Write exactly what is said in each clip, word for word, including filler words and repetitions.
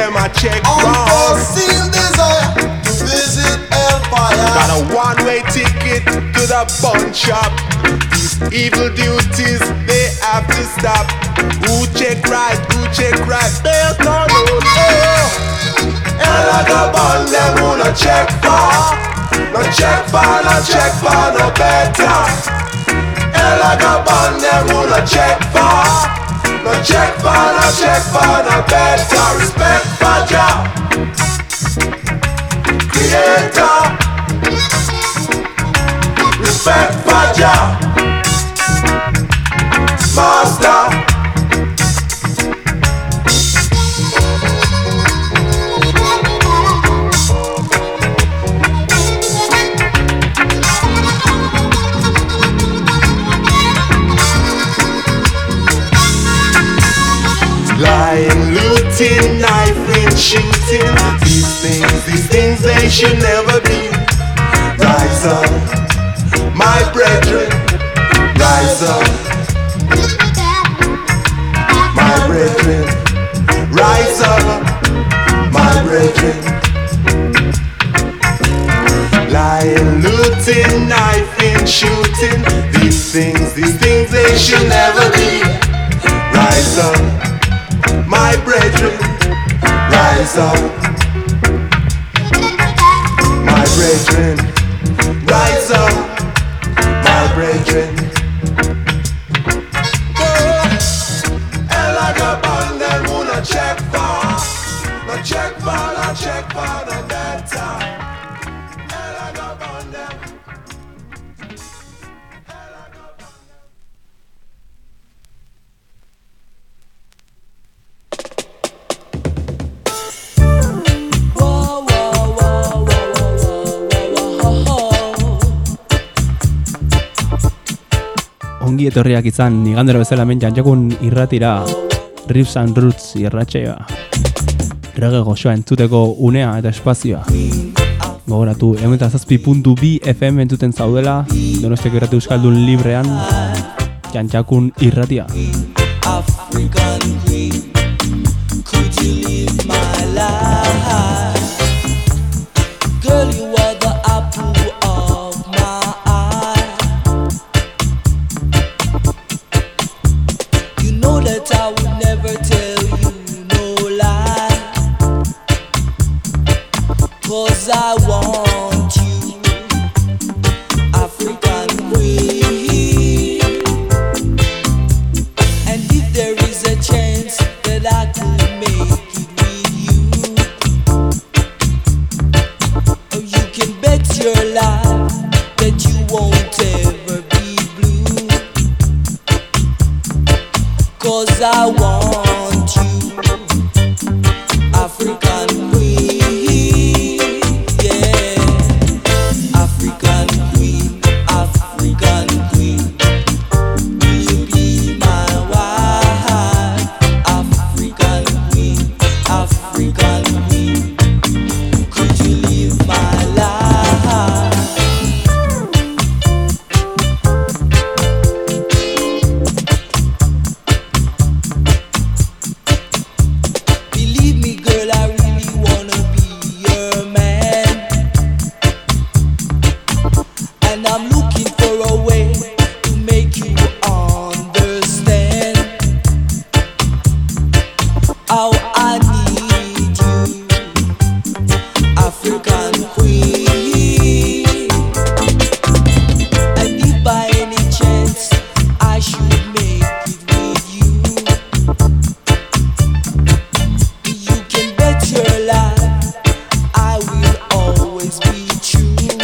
them a check Unforeseen desire to visit hellfire. Got a one-way ticket to the pawn shop. These evil duties, they have to stop. Who check right, who check right, they'll turn out. Oh, hell I go burn them who no check for. No check for, no check for, no better. Hell I go burn them who no check for. No check for, no check for, no better. Respect for Jah, Creator. Respect for Jah, Master. Lying, looting, knifing, shooting. These things, these things they should never be. Rise up, my brethren. Rise up, my brethren. Rise up, my brethren. Lying, looting, knifing, shooting. These things, these things they should never be. Rise up, my brethren, rise up. My brethren, rise up. My brethren. Oh, hell I go burn them who no check for. No check for, no check for, no better. Hell I go burn them. Hell I go burn them. Ongi etorriak izan, igandero bezala hemen jantzakun irratira, Riffs and Roots irratxea. Rege goxoa entzuteko unea eta espazioa. Gogoratu, hemen eta zazpi puntu bi F M entzuten zaudela, Donostiako irrati euskaldun librean, jantzakun irratia. African queen, could you live my life? Girl, you are the apple of my eye. You know that I would never tell you no lie, 'cause I want you, African queen. And if there is a chance that I could make it with you, oh, you can bet your life that you won't ever be blue, 'cause I want you, African queen, yeah. African queen, African queen, will you be my wife? African queen, African queen, could you live my life? Believe me, girl, I really wanna be your man, and I'm looking for a way to make you understand how I need you, African queen. And if by any chance I should make it with you, you can bet your life I will always be true.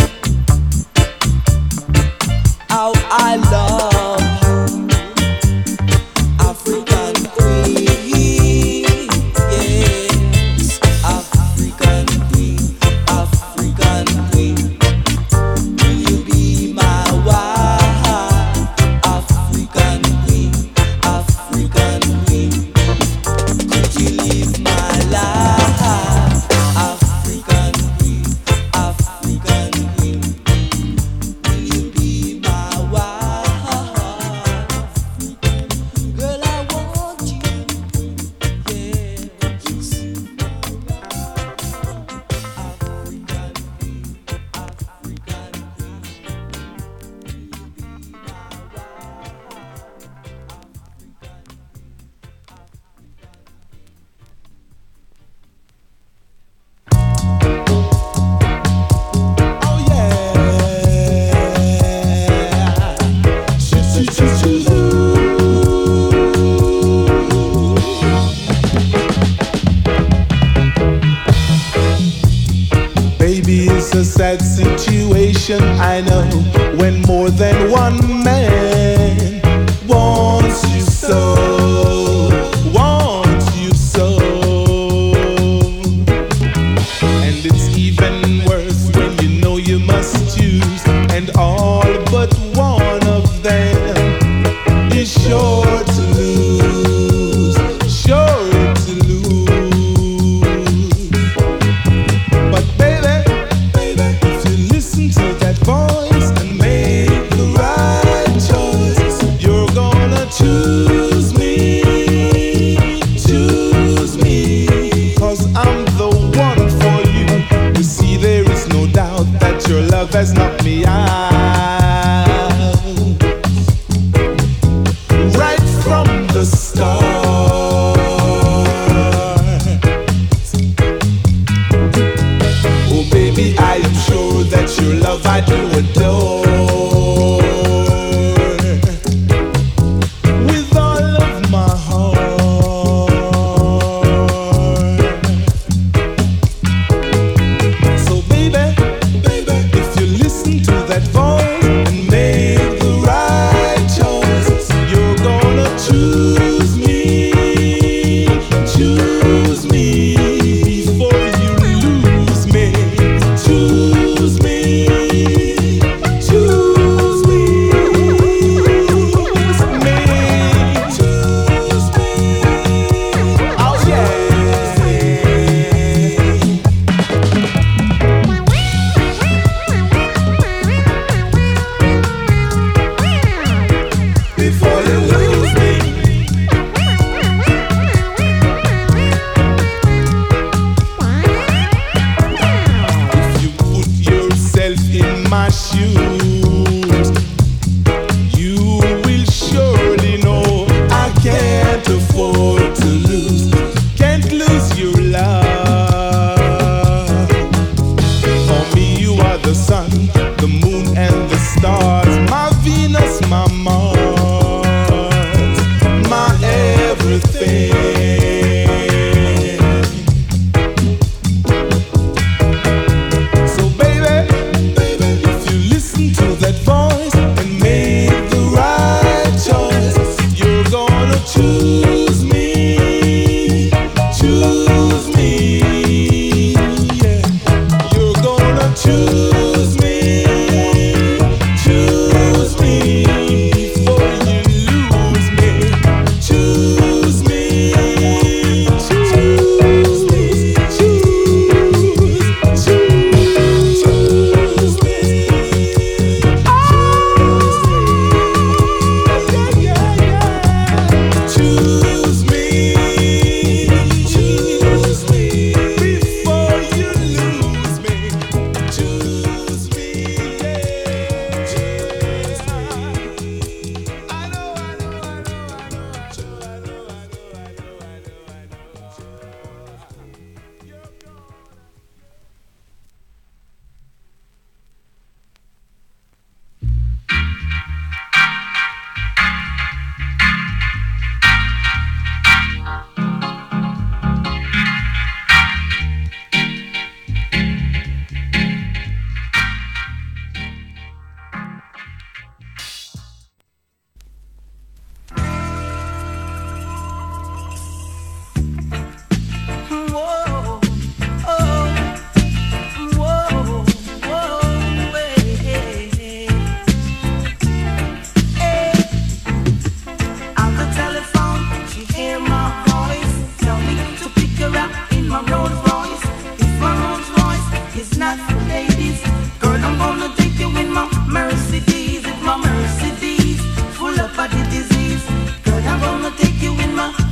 How I love you, African queen, yes, African queen, African queen, will you be my wife? African queen, African queen, could you live my life? African queen, African queen, will you be my wife?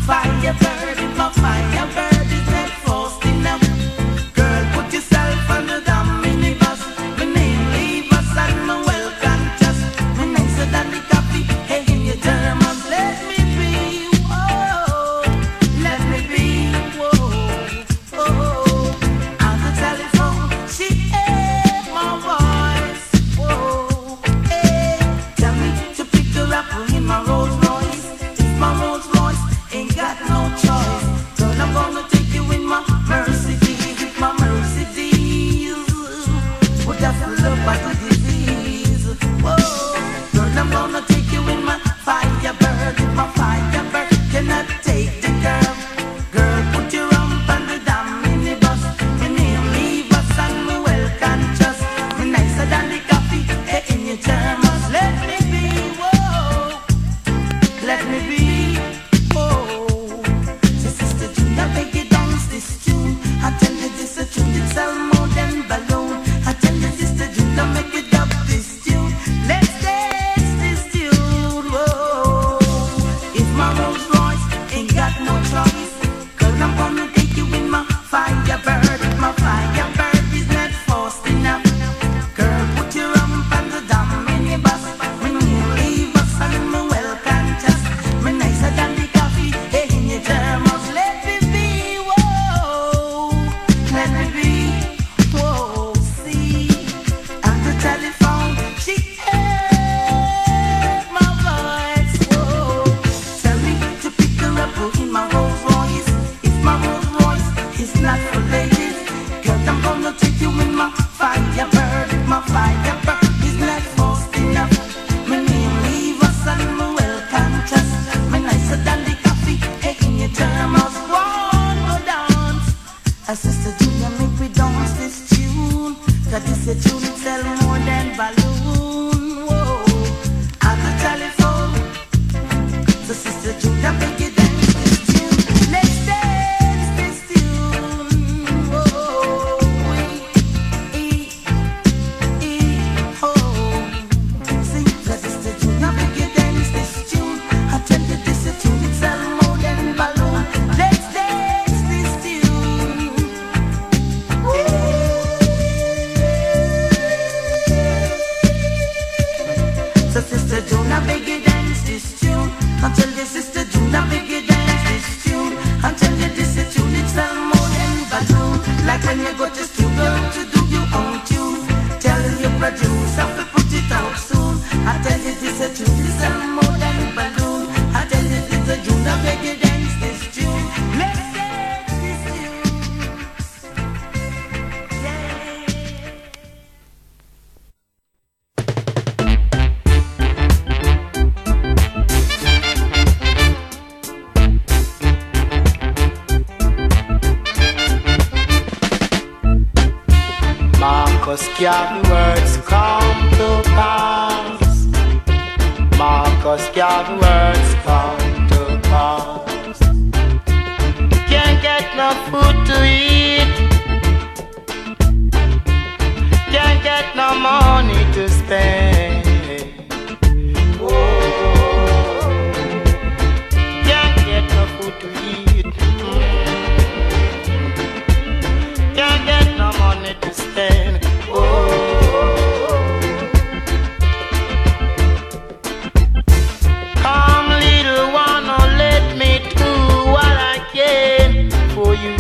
Firebird, my firebird is not fast enough. Girl, put yourself on the damn minibus. My name leave us and my well conscious. My nicer than the coffee, hey in your Germans. Let me be, whoa, let me be, whoa, whoa. On the telephone, she heard my voice, whoa, hey. Tell me to pick her up in my Rolls Royce. If my Rolls Royce ain't got no choice, girl, I'm gonna take you in my Mercedes, with my Mercedes. But that's the love by the disease. Whoa, girl, I'm gonna take you in my Firebird, with my Firebird. Cannot take the curve. Girl, put your rump on the damn minibus. My name leave us and me well conscious. Me nicer than the coffee, hey, in your thermos. Let me be, whoa, let me be, whoa. So Sister June, I beg you dance this tune. I tell you this a tune, it sell more than balloon. I tell you Sister June, I make you dub this tune. Let's dance this tune, whoa. If my Rolls Royce ain't got no choice, girl, I'm gonna take you in my Firebird. My Firebird is not fast enough. Girl, put your rump on the damn minibus. When you leave us and me well conscious. Me nicer than the coffee, hey, in your thermos. Let me be, whoa, let me be, whoa. See, on the telephone, she heard my voice, whoa. Tell me to pick her up in my Rolls Royce. If my Rolls Royce is not for ladies, girl, I'm gonna take you in my Firebird. My Firebird is not fast enough. My name leave us and me well conscious. Me nicer than the coffee, hey, in your thermos. One go dance. A Sister Junior make we dance this tune. Cause this a tune it sell more than balloon. Whoa, on the telephone. So Sister Junior make you dance this tune. Let's dance this tune. Whoa, we, e, e, oh. Sing, cause Sister Junior make you dance this tune. I tell you this a tune it sell more than balloon. Let's dance this tune. So Sister June, I beg you dance this tune. I tell you Sister June, I beg you dance this tune. I tell you this a tune, it sell more than balloon. Like when you go to studio to do your own tune, telling your producer to put it out soon. I tell you this a tune, it sell more than balloon. I tell you this a June, I beg you dance this tune. Let's dance this tune. Yeah. Marcus can words come to pass. Marcus can words come to pass. Can't get no food to eat. Can't get no money to spend. Oh, can't get no food to eat. Can't get no money to spend. Oh, come little one, oh, let me do what I can for you,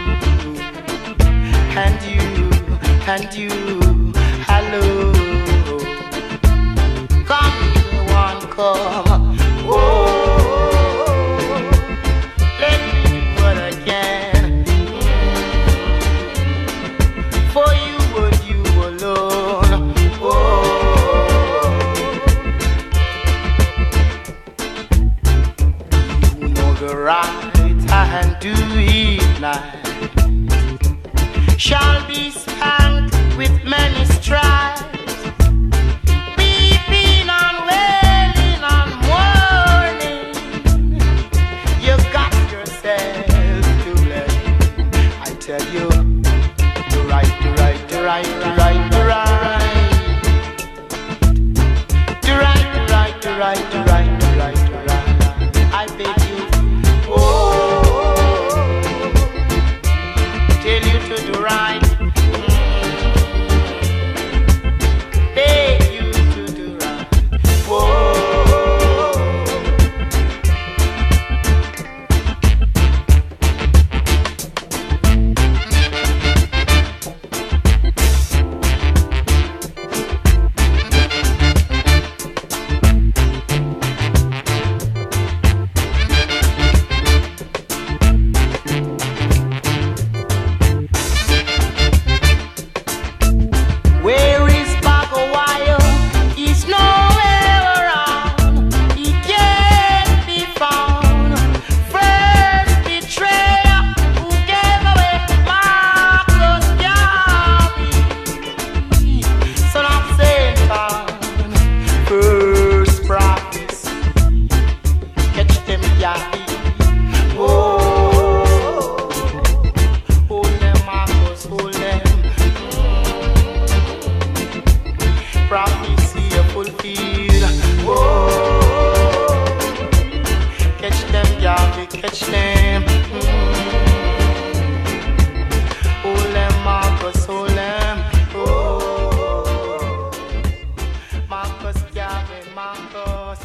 and you, and you, hello. Come little one, come. Oh, let me do what I can for you and you alone. Oh, you know the right hand do it now shall be spanked with many stripes, weeping and wailing and mourning. You got yourself to blame. I tell you, the right, the right, the right, the right, the right, the right, the right, the right, the right, the right, the right. I beg you, oh. stretch them. Hold them, Marcus, hold them. Oh, Marcus, Gavin, Marcus.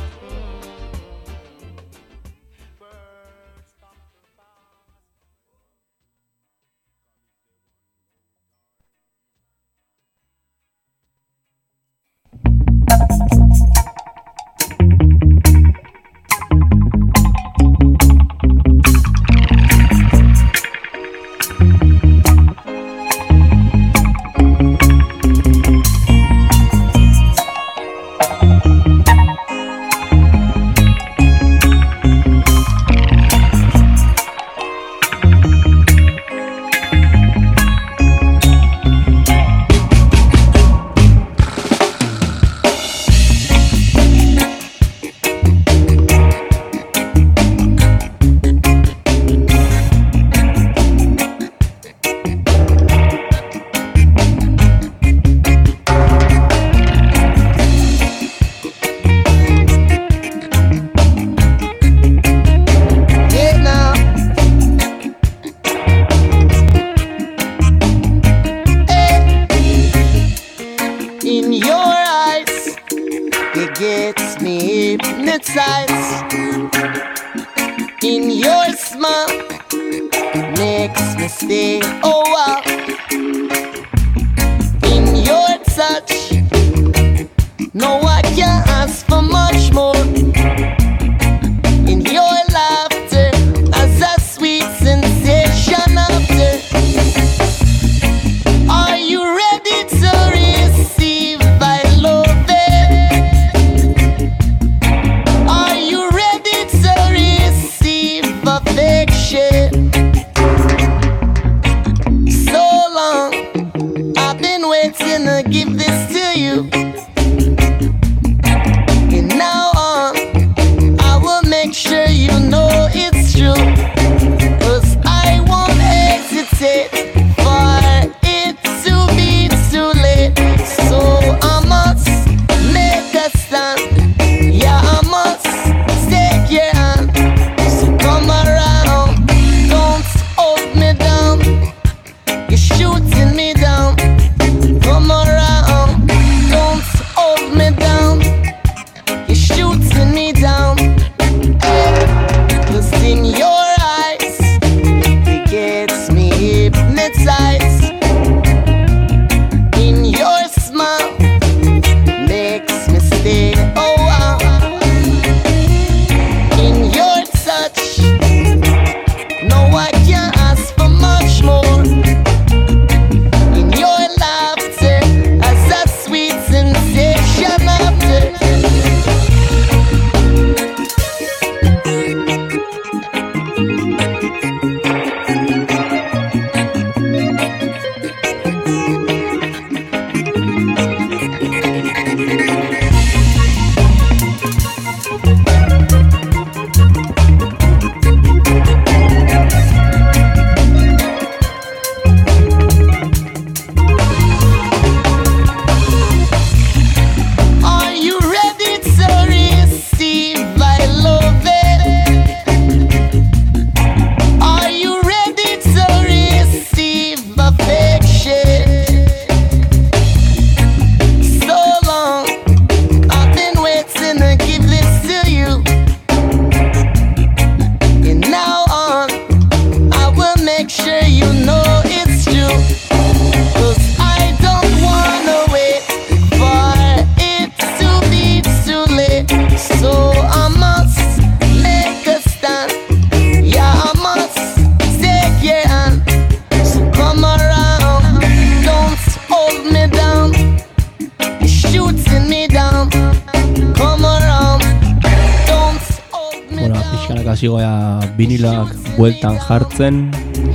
Zigoa biniloak bueltan jartzen,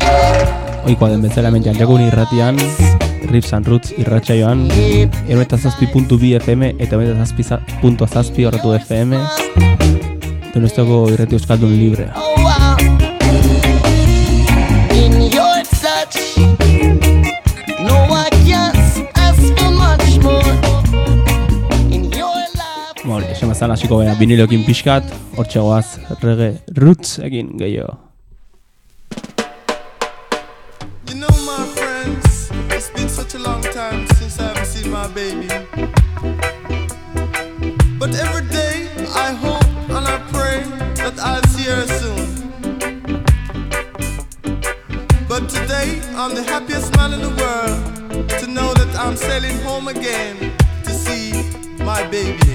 oikoa den bezala hemen Janjakun irratian, Riffs and Roots irratsaioan, erroeta zazpi puntu bi F M eta erroeta zazpi puntu zazpi horretu F M, Donostiako irrati euskaldun librea. Esan azala hasiko gara viniloekin pixkat, hortxe goaz reggae roots egin gehiago. You know, my friends, it's been such a long time since I haven't seen my baby. But every day I hope and I pray that I'll see her soon. But today I'm the happiest man in the world to know that I'm sailing home again to see my baby.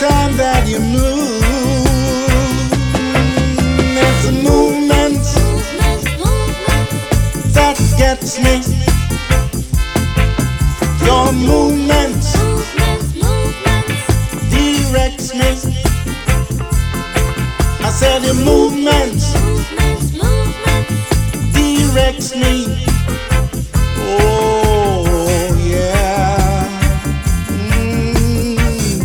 time that you move, it's a movement that gets me. Your movement directs me. I said your movement directs me. Oh yeah. Mm.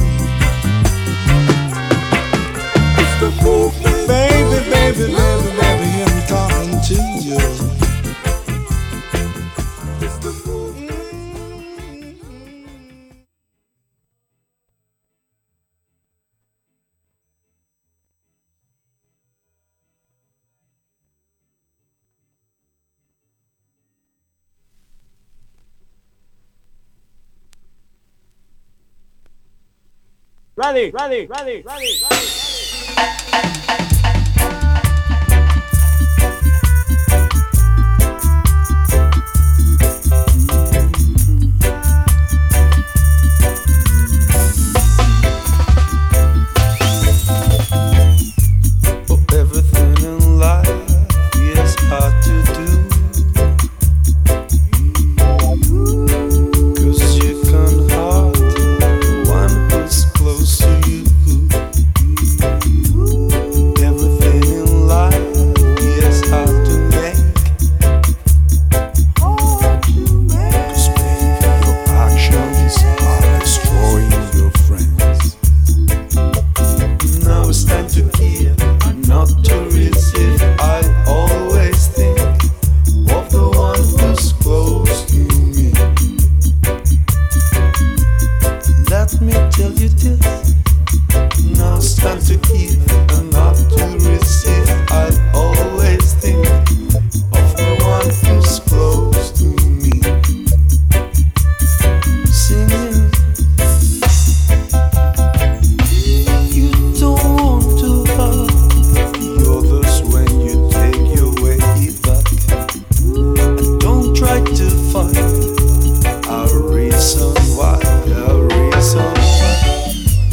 It's the movement, baby, baby, baby, baby. I'm talking to you. It's the movement. Ready, ready, ready, ready, ready. Everything in life is hard to do, 'cause you can't hurt one who's close to you. Everything in life is hard to make, 'cause baby, your actions are destroying your friends. Now it's time to give, not to receive. I always think of the one who's close to me. Let me tell you this, now it's time to give and not to receive. I always think of the one who's close to me. Singing, you don't want to hurt others when you take your way back. And don't try to find a reason why, a reason why.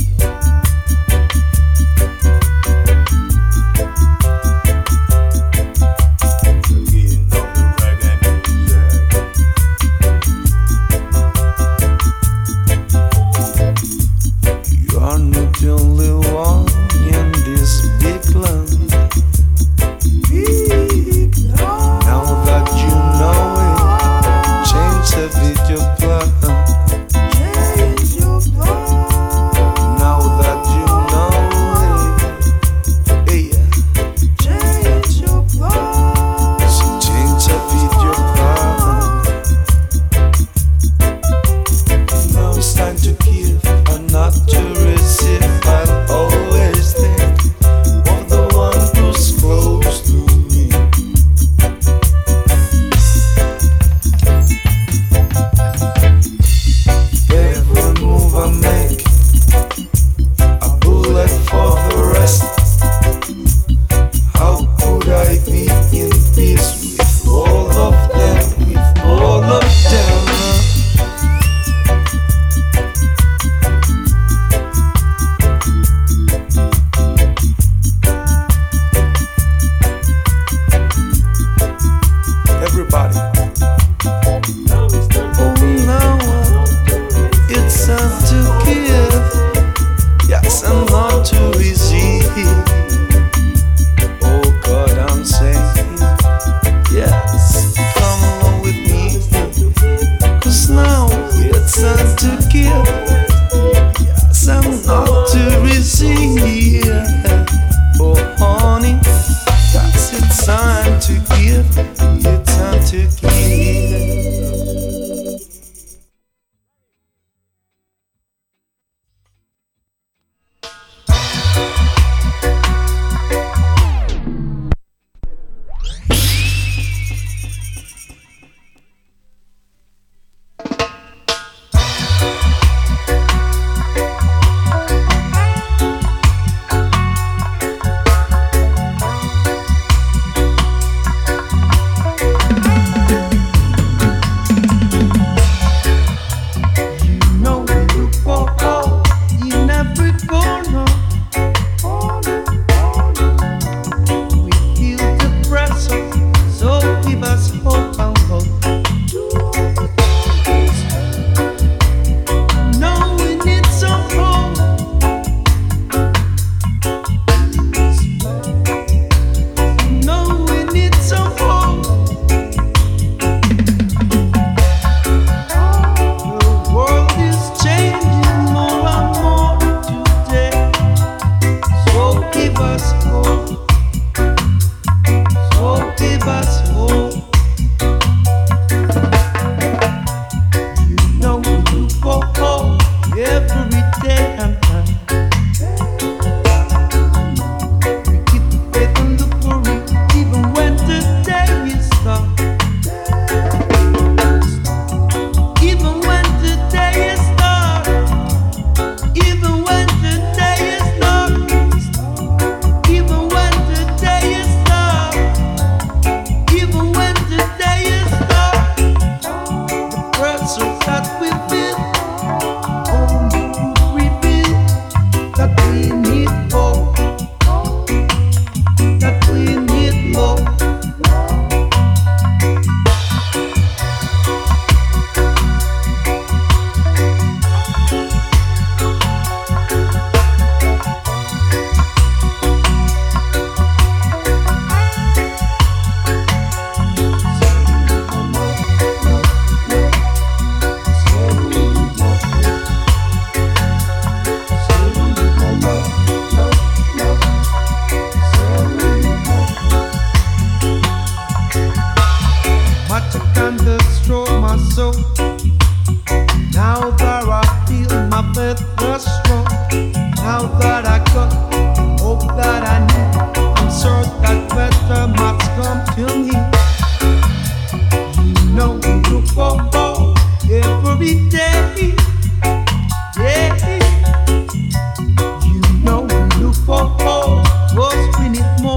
was wrong. Now that I got hope that I need, I'm sure that better must come to me. You know we look for hope every day. Yeah. You know we look for hope, was we need more.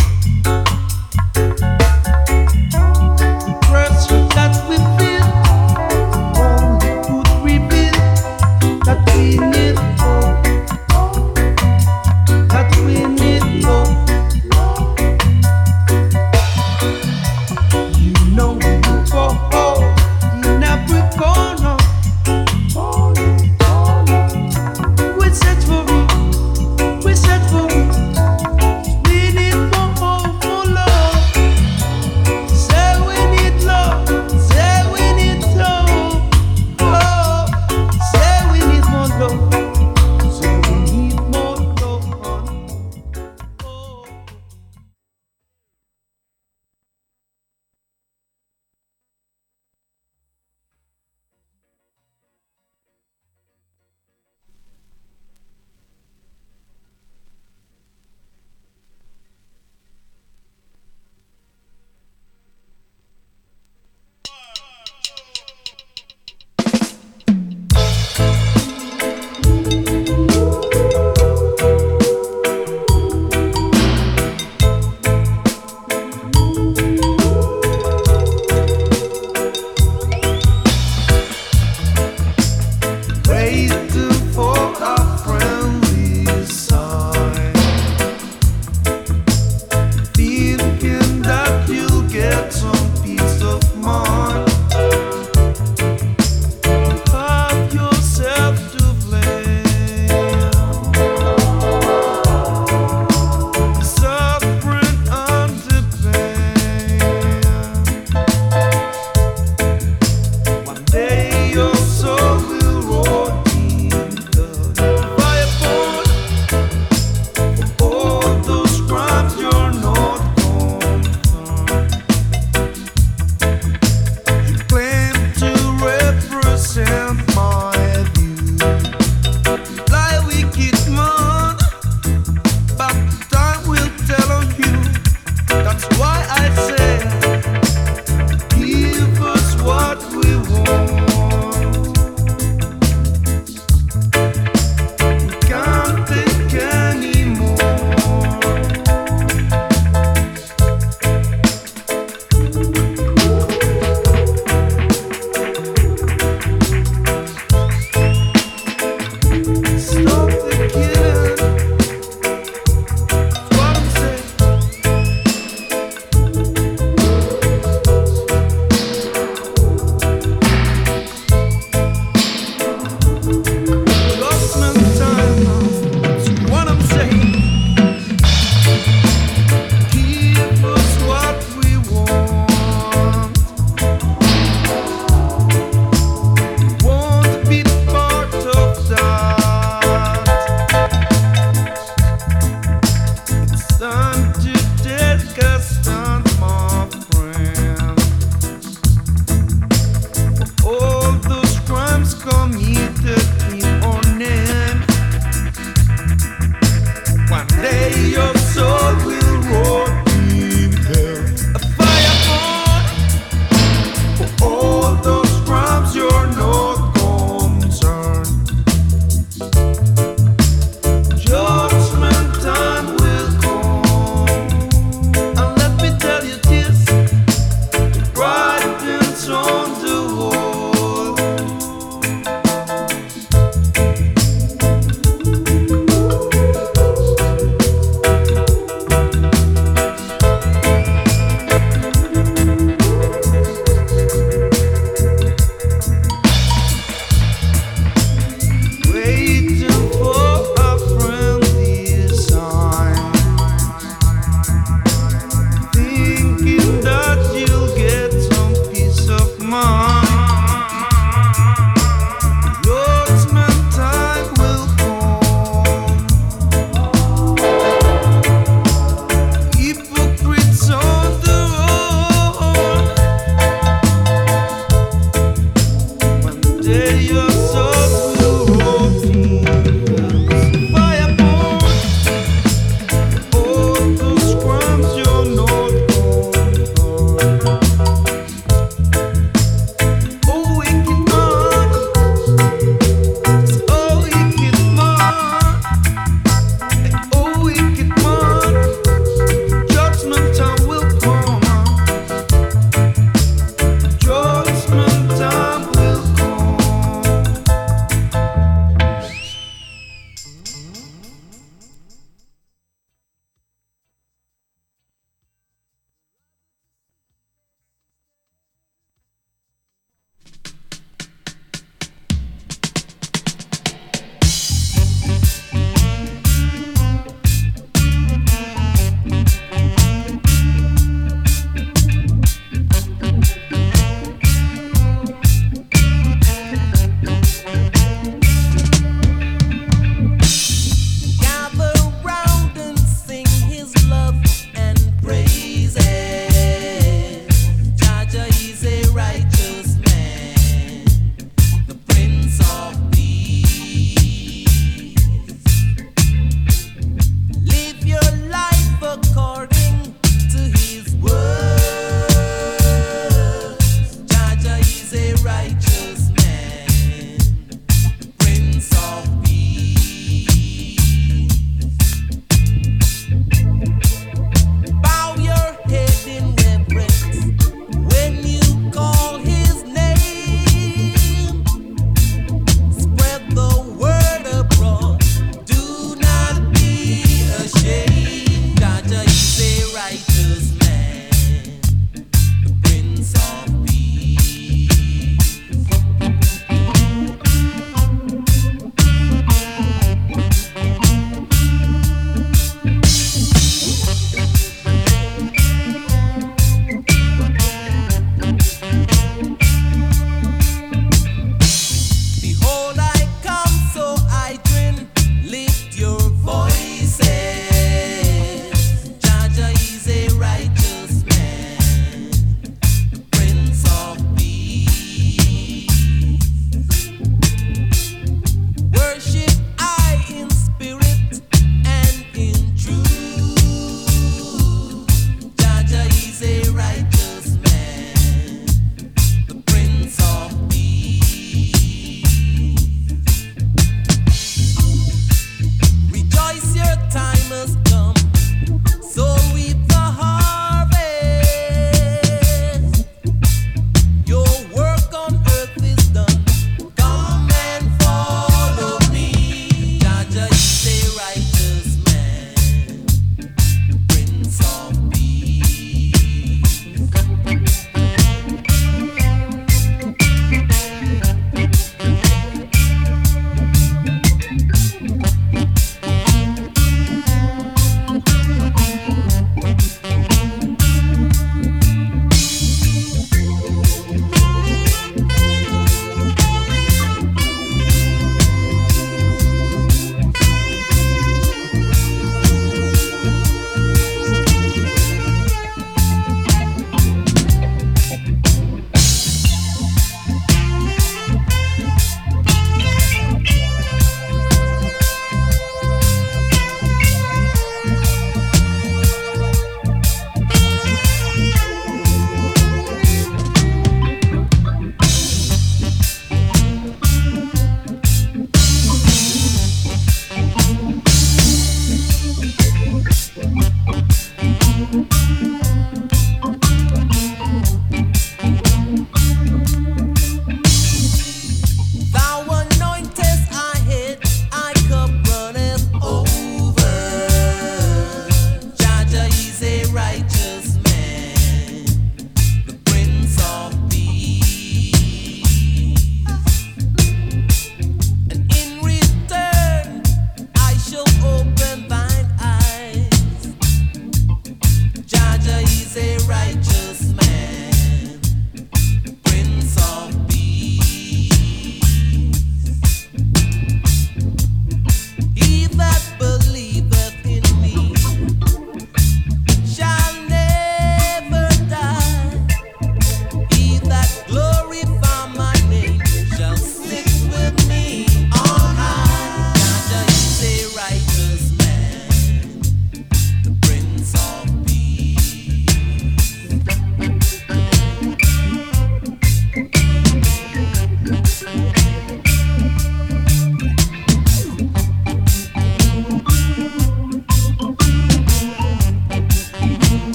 The pressure that we feel only could reveal that we need hope.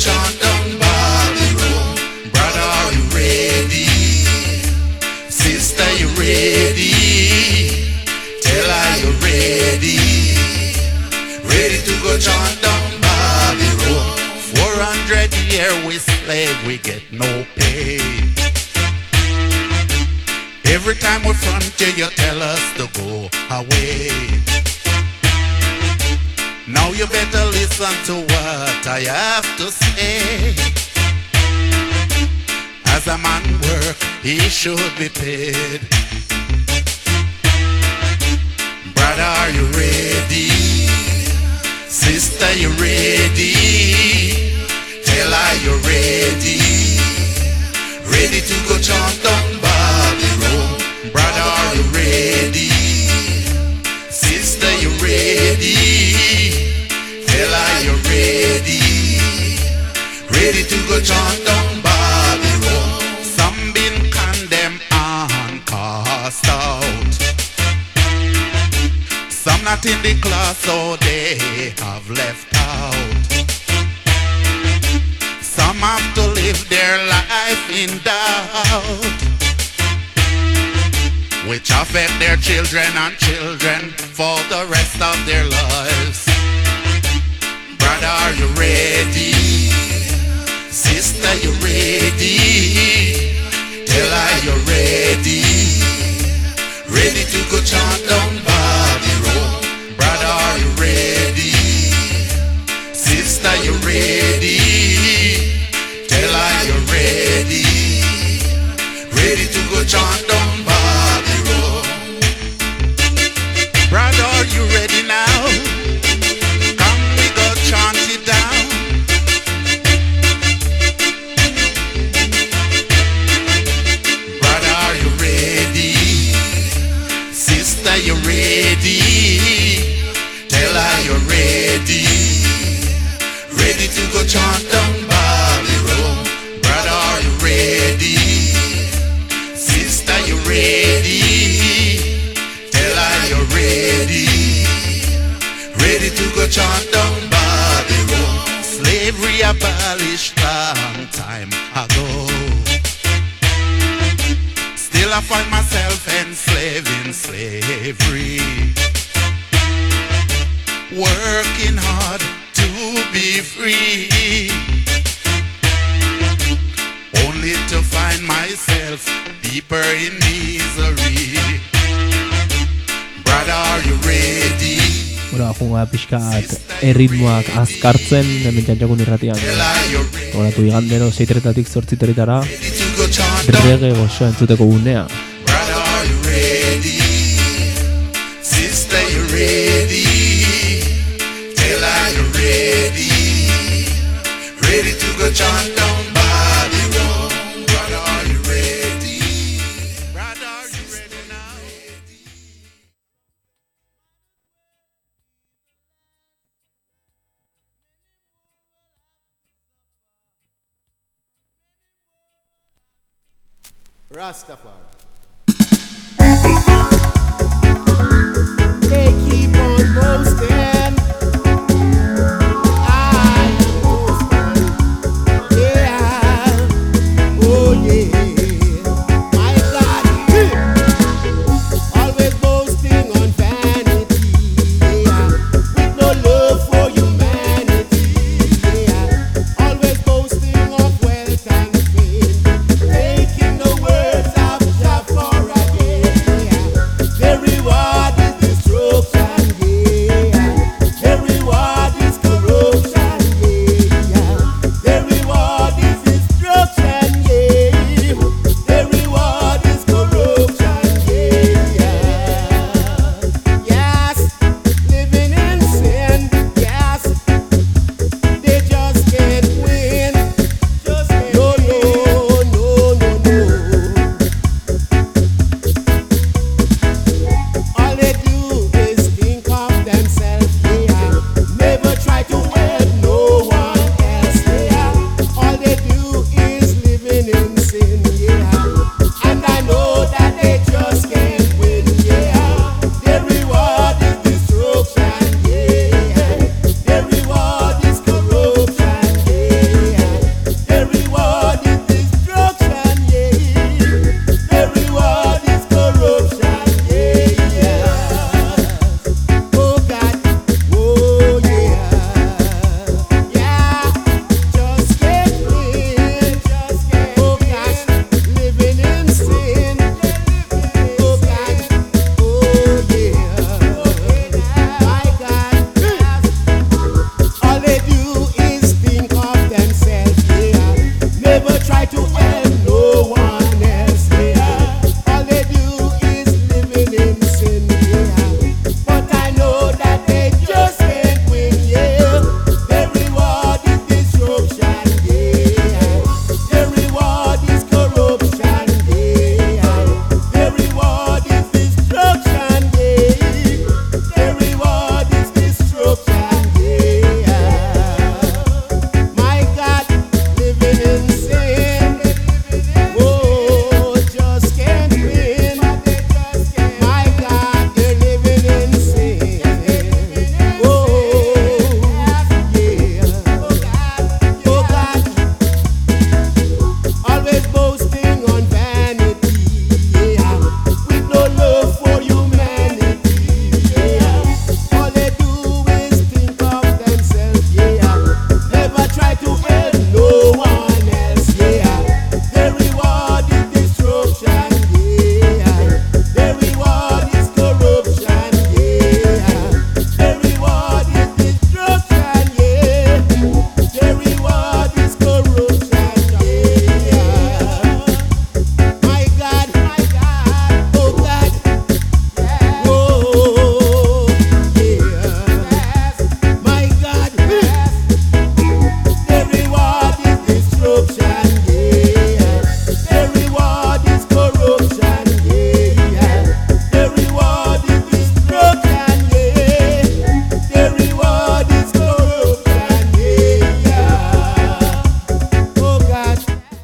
chant down Bobby Road. Brother, are you ready? Sister, you ready? Tell her you ready. Ready to go chant down Bobby Road. Four hundred year we slave, we get no pay. Every time we front you, you tell us to go away. Now you better listen to what I have to say. As a man work, he should be paid. Brother, are you ready? Sister, you ready? Tell her you ready. Ready to go chant down Bobby Road. Brother, are you ready? Sister, you ready? Tell her you ready. Ready to go chant down Bobby Road. Some been condemned and cast out. Some not in the class, so they have left out. Some have to live their life in doubt, which affect their children and children for the rest of their lives. Brother, are you ready? Sister, you ready? Tell her you're ready. Ready to go chant down Bobby Road. Brother, are you ready? Sister, you ready? Tell her you're ready. Ready to go chant down Bobby Road. Brother, are you ready now? Come, we go chant it down. Brother, are you ready? Sister, you ready? Tell her you're ready. Ready to go chant down Bobby Road. Brother, are you ready? Sister, you ready? Tell her you're ready. Ready to go chant down Bobby Road. Slavery abolished long time ago. Still I find myself enslaved in slavery, working hard to be free, only to find myself deeper in misery. Brother, are you ready? Hora, junga pixkat erritmoak azkartzen, hemen txantxakun irratian. Horatu igandero, seiteretatik zortziteritara, rege gozoa entzuteko unea. Brother, are you ready? Sister, you ready? Tell her you're ready. Ready to go chant down Bobby Road. Brother, are you ready? Brother, are you ready now? Rastafari. They keep on boasting. I am boasting. Yeah. Oh yeah. My God. Always boasting on vanity. Yeah. With no love for humanity. Yeah. Always boasting of wealth and fame. Taking the words of Jah for again. Yeah. The reward is destruction. Yeah.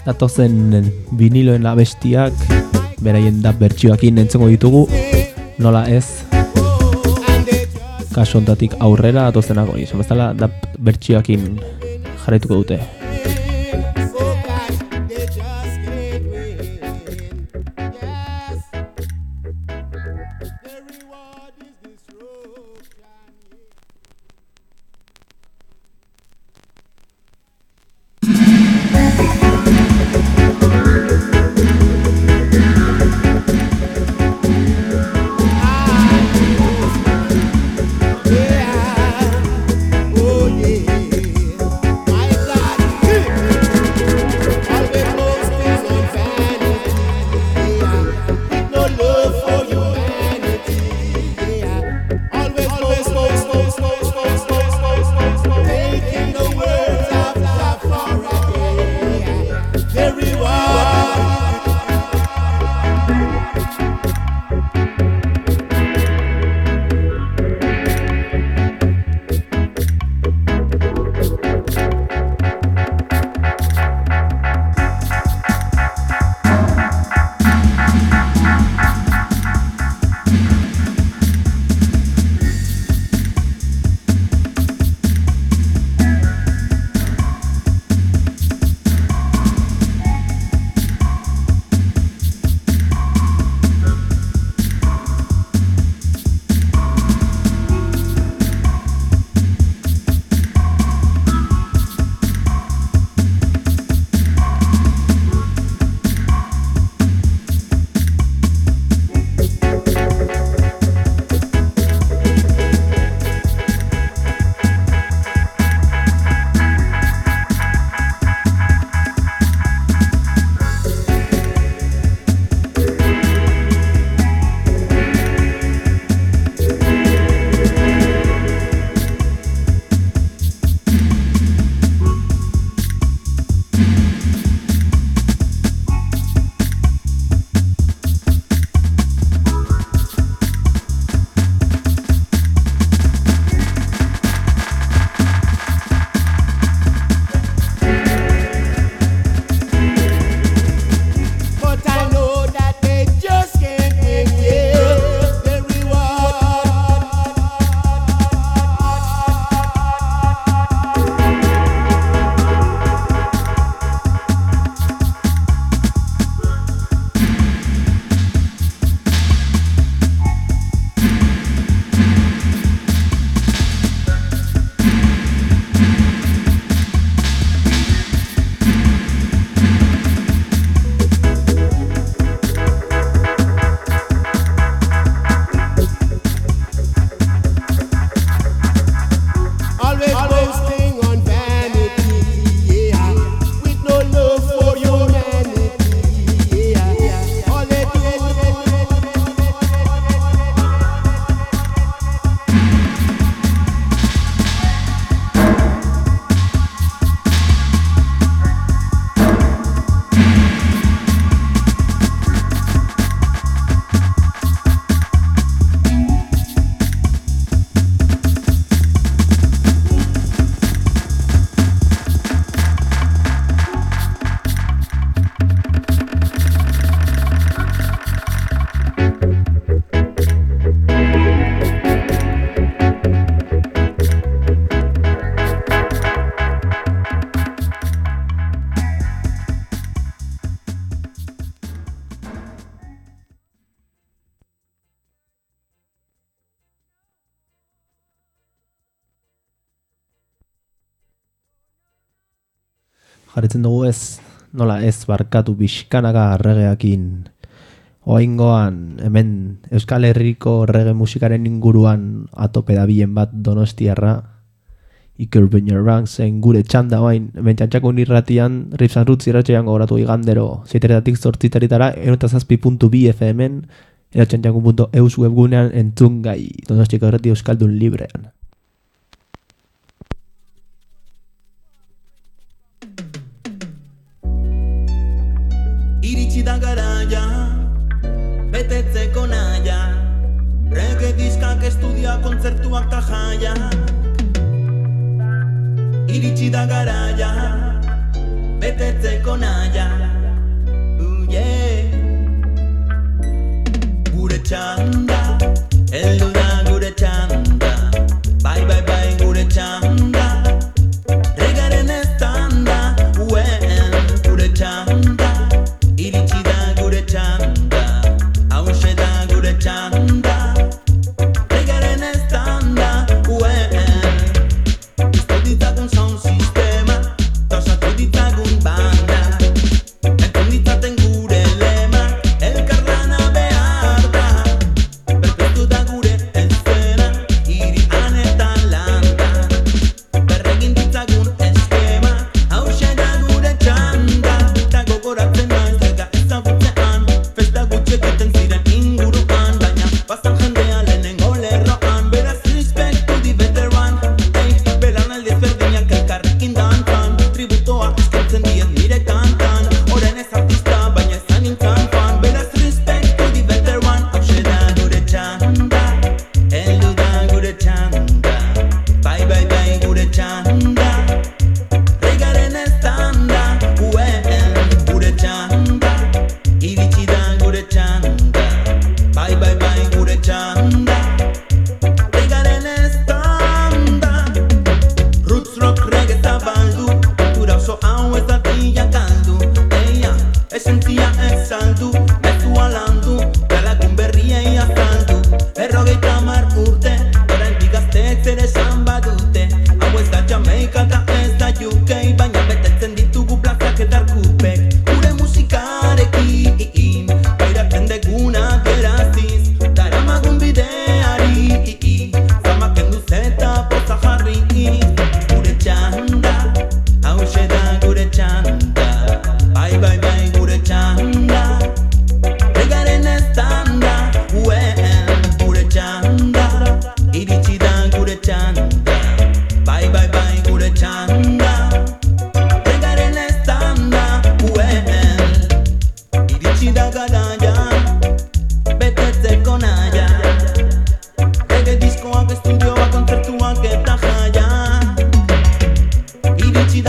datozen viniloen abestiak beraien da bertsioakin entzongo ditugu, nola ez kasu hontatik aurrera datozenak hori, esan bezala da bertsioakin jarraituko dute. Jarritzen dugu ez, nola ez barkatu pixkanaga erregeakin. Oaingoan, hemen Euskal Herriko errege musikaren inguruan atope dabilen bat donostiarra. Iker Beñarrantzen gure txanda oain, hemen txantxakun irratian, Riffs and Roots irratxean gogoratu igandero, zeiteretatik zortzitaritara, enotazazpi puntu bi F M-en, eta txantxakun puntu eus webgunean entzun gai, Donostiko irrati Euskaldun librean. Iritsi da garaia, betetzeko naia, reggae diskak, estudia, kontzertuak ta jaiak. Iritsi da garaia, betetzeko naia,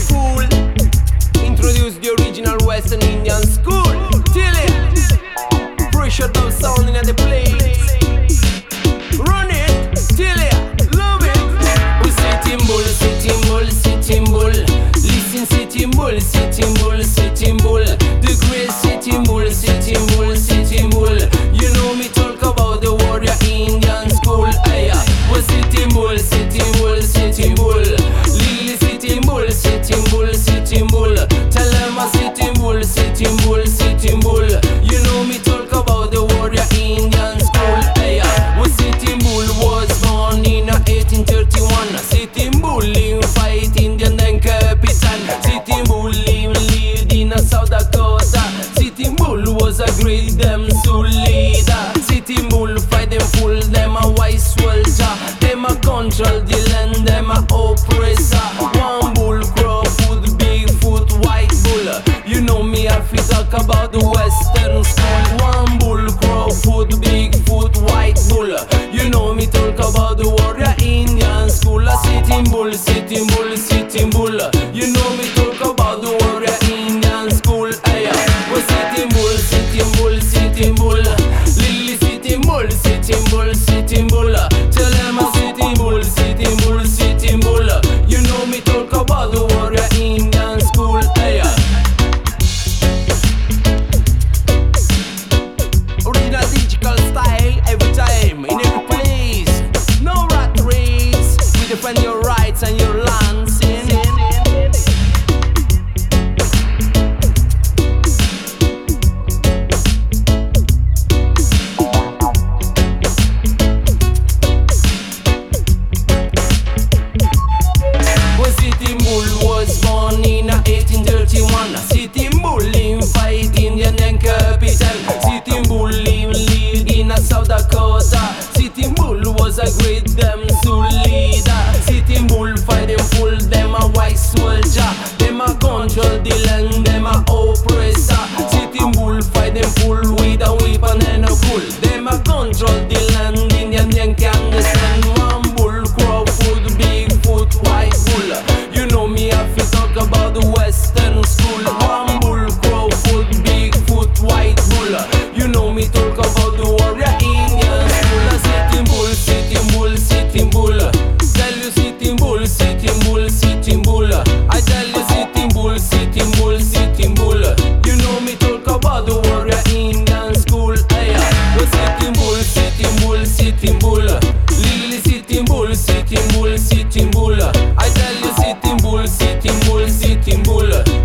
fool. Introduce the original Western Indian school. Till it, pressure down sound in the place. Run it, till it, love it. We sitting bull, sitting bull, sitting bull. Listen, sitting bull, sitting bull, sitting bull. The great sitting bull, sitting bull, sitting bull. You know me talk about the warrior Indian school. Aya, we sitting bull, sitting bull, sitting bull. Lily sitting bull, sitting bull, sitting bull. Tell them a sitting bull, sitting bull, sitting bull. You know me talk about the warrior Indian school. Aya, we sitting bull was born in eighteen thirty-one. Sitting bull in fight Indian and capital. Sitting bull lived in South Dakota. Sitting bull was a great them soul leader. Sitting bull fight them full, them a white soldier. Them a control the land, them a oppressor. One bull, crow foot, big foot, white bull. You know me if we talk about the Western school. One bull, crow foot, big foot, white bull. You know me talk about the warrior Indian school. A sitting bull, sitting bull, sitting bull. You know me talk about the warrior Indian school. Aya, we sitting bull, sitting bull, sitting bull. Lily sitting bull, sitting bull, sitting bull. Tell them a sitting bull, sitting bull, sitting bull. You know me talk about the warrior Indian school. Aya. Original digital style every time, in every place. No rat race. We defend your rights and your lands. Was Sitting Bull was born in eighteen thirty-one. Sitting Bull in fight Indian and capital. Sitting Bull lived in South Dakota. Sitting Bull was a great them soul leader. Sitting Bull fight them full, them a white soldier. Them a control the land, them a oppressor. Sitting Bull fight them full with a weapon and a bull. Them a control the land, Indian and can understand. One bull, crow foot, big foot, white bull. You know me if you talk about the Western school. One bull, crow foot, big foot, white bull. You know me talk about the warrior Indian school. A sitting bull, sitting bull, sitting bull. Tell you sitting bull, sitting bull, sitting bull. I tell you sitting bull, sitting bull, sitting bull. You know me talk about the warrior Indian school. Aya, we sitting bull, sitting bull, sitting bull. Lily sitting bull, sitting bull, sitting bull. I tell you sitting bull, sitting bull, sitting bull.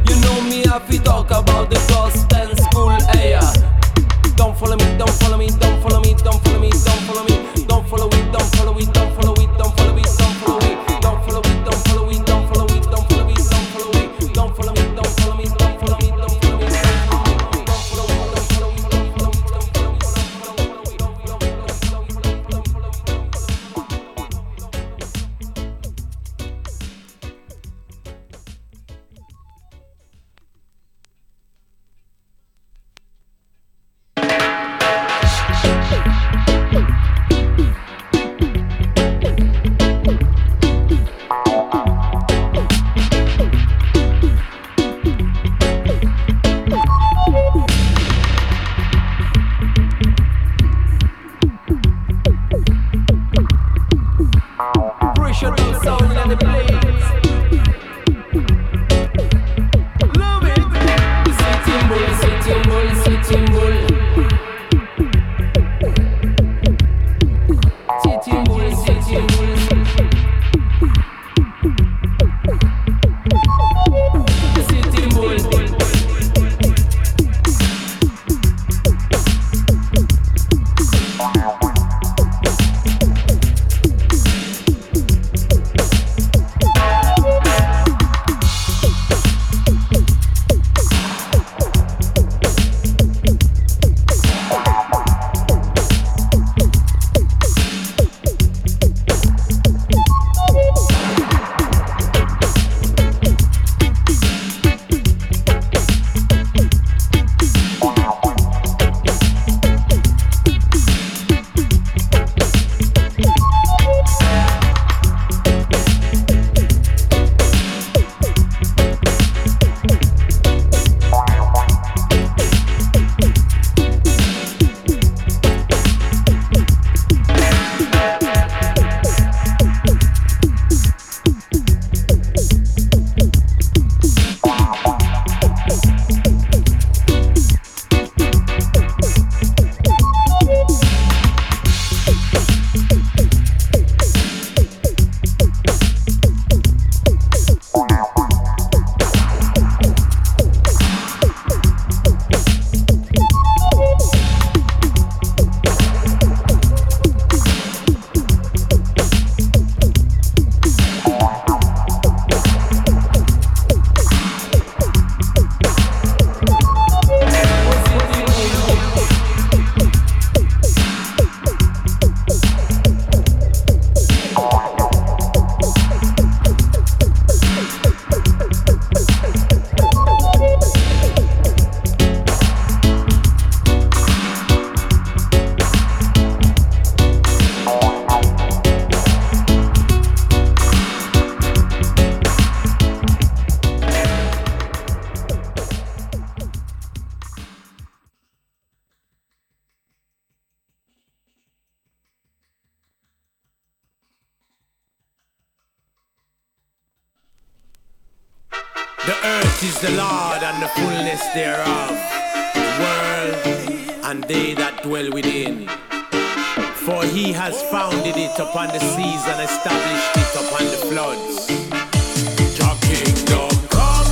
The earth is the Lord and the fullness thereof, the world and they that dwell within. For he has founded it upon the seas and established it upon the floods. Your kingdom come,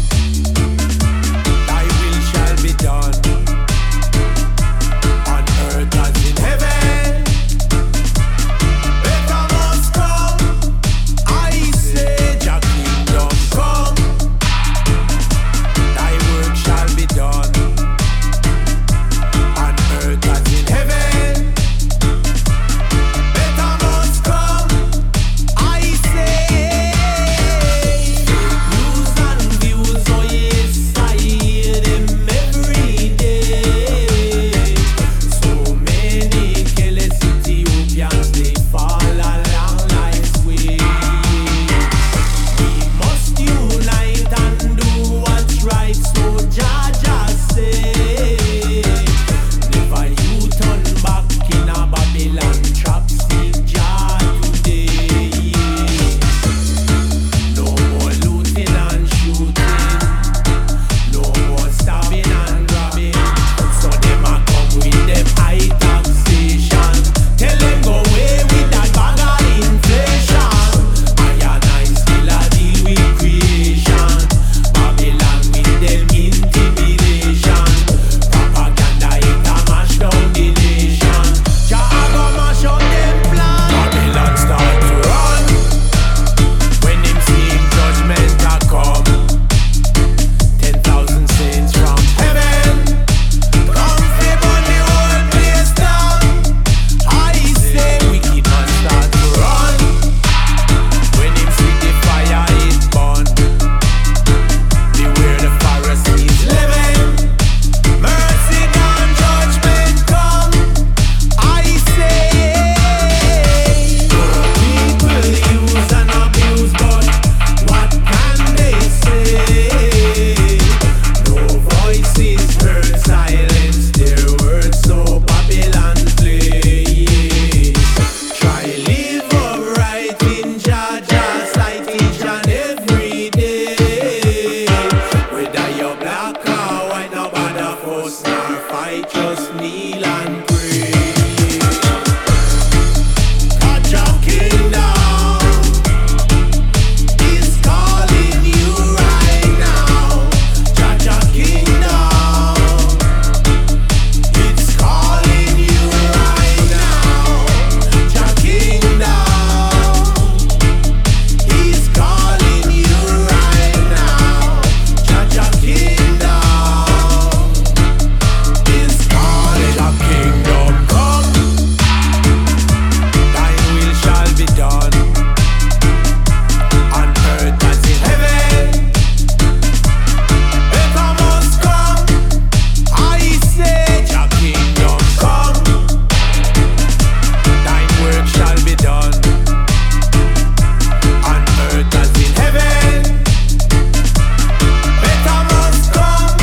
thy will shall be done, on earth as in heaven. Better must come, I say, your kingdom come, thy work shall be done, on earth as in heaven. Better must come, I say. News and views, oh yes, I hear them every day. So many careless Ethiopians, they fall along life's way. We must unite and do what's right, so Jah Jah say. Never you turn back in a Babylon trap, seek Jah today. No more looting and shooting, no more stabbing and grabbing. So them a come with them high taxation. Tell them go away with that bag of inflation. I and I still a deal with creation. Babylon with them intimidation. Propaganda it a mash down the nation. Jah a go mash up them plan. Babylon start to run when him see him judgment a come. Ten thousand saints from heaven come fi burn the whole place down. I say wicked man start to run when him see the fire it burn. Beware the Pharisees living. Mercy and judgment come. I say people use and abuse, but what can they say? No voices heard, silence their words, so Babylon play. Try live upright in Jah Jah's sight each and every day. Whether you're black or white, no bother fuss nor fight, just kneel and pray. God your kingdom is calling you right now. Jah your kingdom, it's calling you right now. Jah kingdom, he's calling you right now. Jah your kingdom is calling. Jah kingdom come, thy will shall be done, on earth as in heaven. Better must come, I say, Jah kingdom come, thine work shall be done, on earth as in heaven. Better must come.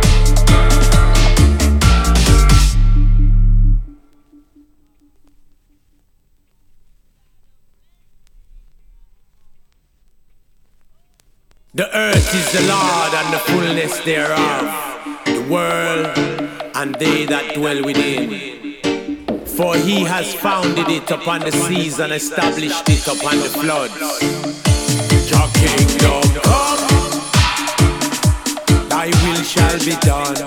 The earth is the Lord and the fullness thereof, the world and they that dwell within. For he has founded it upon the seas and established it upon the floods. Your kingdom come, thy will shall be done,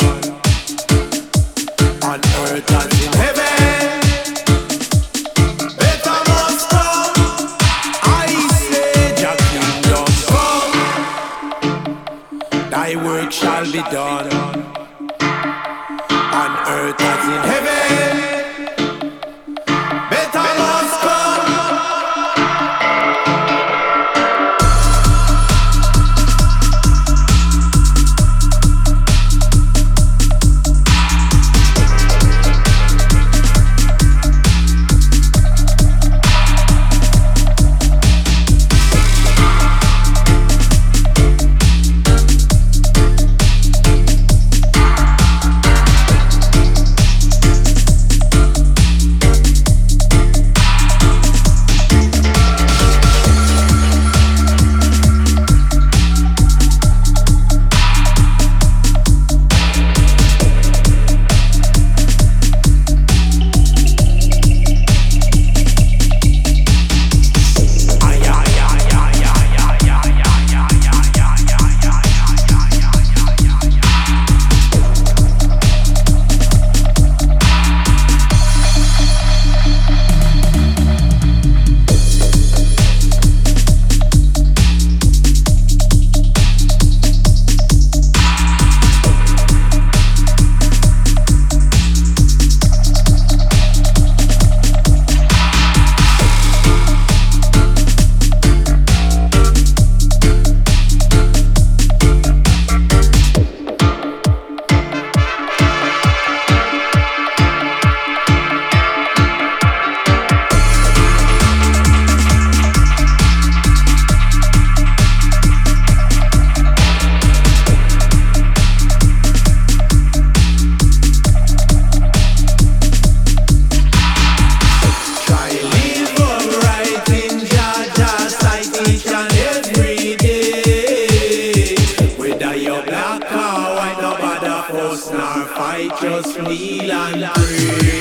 on earth as in heaven. Better must come, I say, your kingdom come, thy work shall be done, on earth as in heaven. Better must come. you black or white, no bother fuss nor fight, just kneel and pray.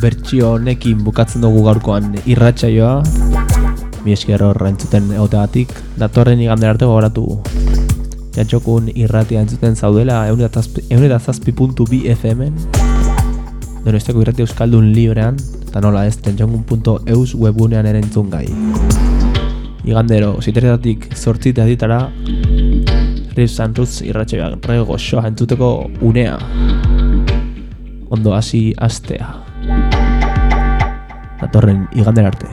bertsio honekin bukatzen dugu gaurkoan irratsaioa. Mi esker hor entzuten egoteagatik. Datorren igandera arte gogoratu Jantxokun irratia entzuten zaudela ehun eta zazpi puntu bi F M-en. Donostiako irrati euskaldun librean, eta nola ez, jantxokun puntu eus webunean ere entzun gai. Igandero, ziteretatik zortzita ditara, Riffs and Roots irratsaioa rege goxoa entzuteko unea. Ondo hasi astea. Datorren igandera arte.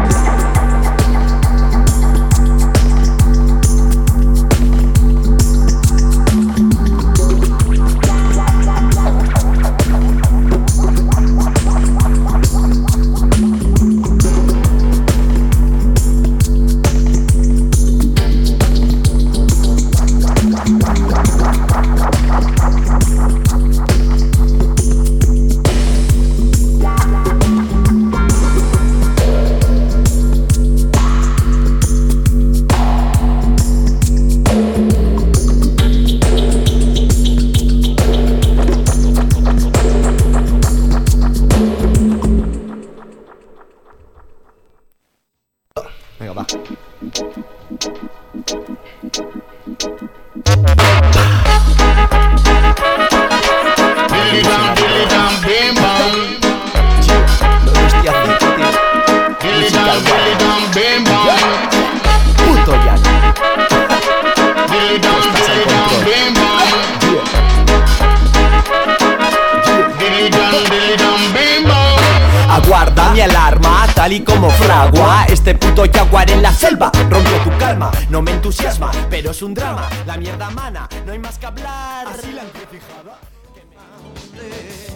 Y como fragua, este puto jaguar en la selva rompió tu calma, no me entusiasma, pero es un drama, la mierda mana, no hay más que hablar. Así la encrucijada que me...